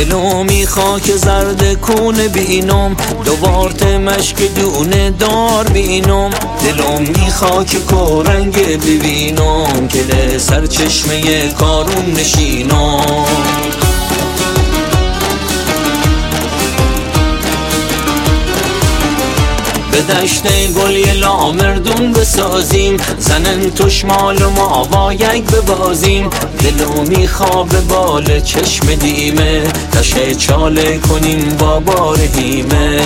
دلو می خاک زرد کون بینم دوبارت مشک دونه دار بینم دلو می خاک کورنگ ببینم که سر چشمه کارون نشینم به دشت گل یه لامردون بسازیم زنن توشمال و ما وایک ببازیم دلو میخواب بال چشم دیمه تشه چاله کنیم با بار هیمه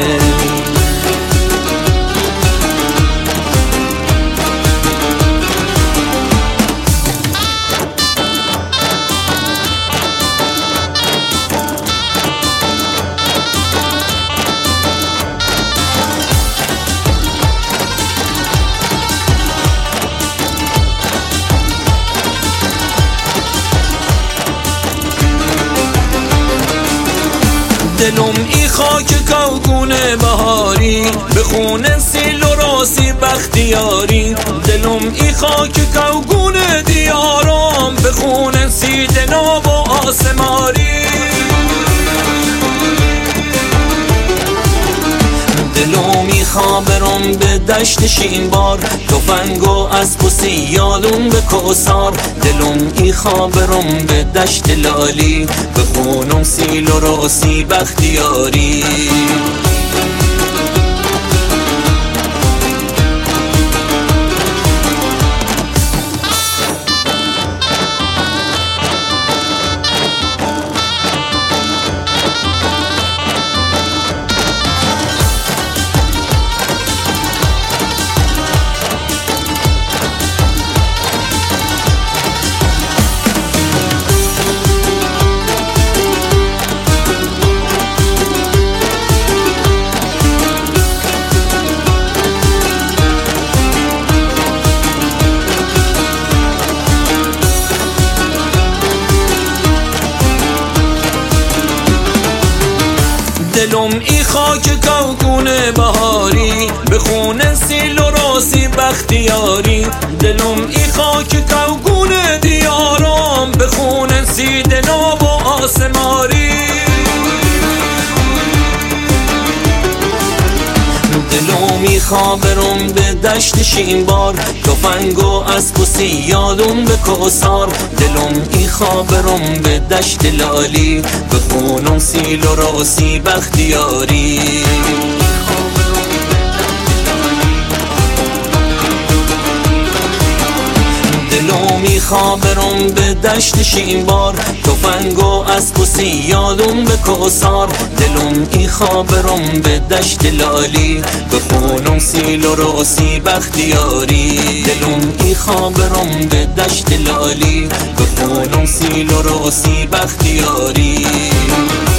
دلم ای خاک کوگونه بهاری بخونه سیل و راسی بختیاری دلم ای خاک کوگونه دیارم بخونه سید ناب و آسماری دلو میخوابرم به دشت شینبار تفنگ و اسب و سیالون به کوثار دلم ای خوابرم به دشت لالی بخونم سیل و راسی بختیاری دلم ای خاک کوگونه بهاری بخونه سیل و راسی بختیاری دلم ای خاک کوگونه دیارم بخونه سید ناب و آسماری دلو میخوابرم به دشت شینبار تفنگ و اسب و سیالون به کوثار دلم ای خوابرم به دشت لالی بخونم سیل و راسی بختیاری دلو میخوابرم به دشت شینبار تفنگ و اسب و سیالون به کوثار دلم ای خوابرم به دشت لالی بخونم سیل و راسی بختیاری دلم ای خوابرم به دشت لالی بخونم سیل و راسی بختیاری